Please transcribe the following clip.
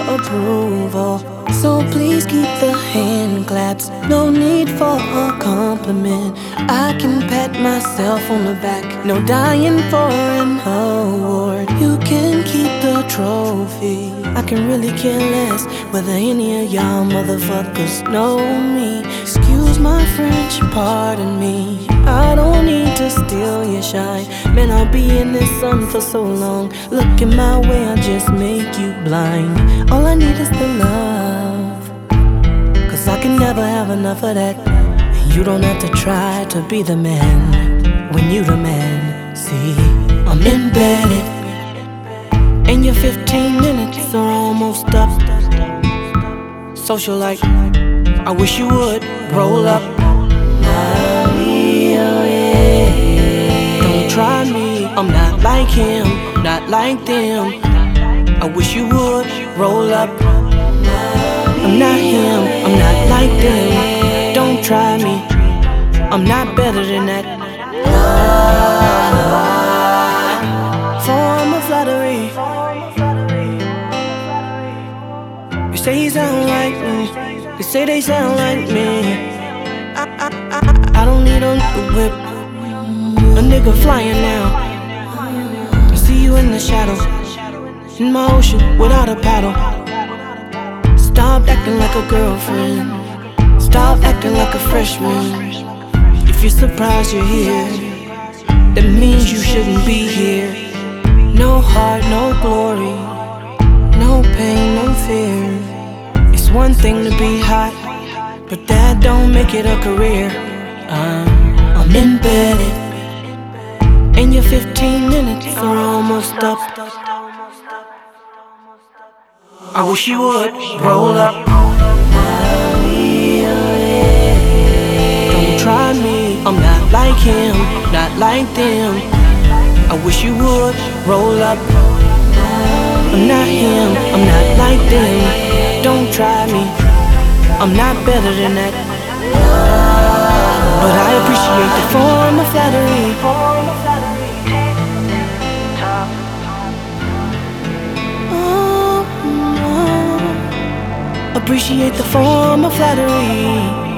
approval. So please keep the hand claps, no need for a compliment. I can pat myself on the back, no dying for an award. You can keep the trophy, I can really care less whether any of y'all motherfuckers know me. Excuse my French, pardon me, I don't need to steal your shine. Man, I'll be in this sun for so long. Looking my way, I'll just make you blind. All I need is the love, 'cause I can never have enough of that. You don't have to try to be the man when you the man. See, I'm embedded, and your 15 minutes are almost up. Socialite, I wish you would roll up. Don't try me, I'm not like him, not like them. I wish you would roll up. I'm not him, I'm not like them. Don't try me, I'm not better than that. Form of flattery, you say he sound like me, you say they sound like me. I don't need a whip, a nigga flying now. I see you in the shadow, in my ocean without a paddle. Stop acting like a girlfriend, stop acting like a freshman. If you're surprised you're here, that means you shouldn't be here. No heart, no glory, no pain, no fear. It's one thing to be hot, but that don't make it a career. I'm embedded, and your 15 minutes are almost up. I wish you would roll up. Don't try me, I'm not like him, not like them. I wish you would roll up. I'm not him, I'm not like them. Don't try me, I'm not better than that. But I appreciate the form of flattery. Appreciate the form of flattery.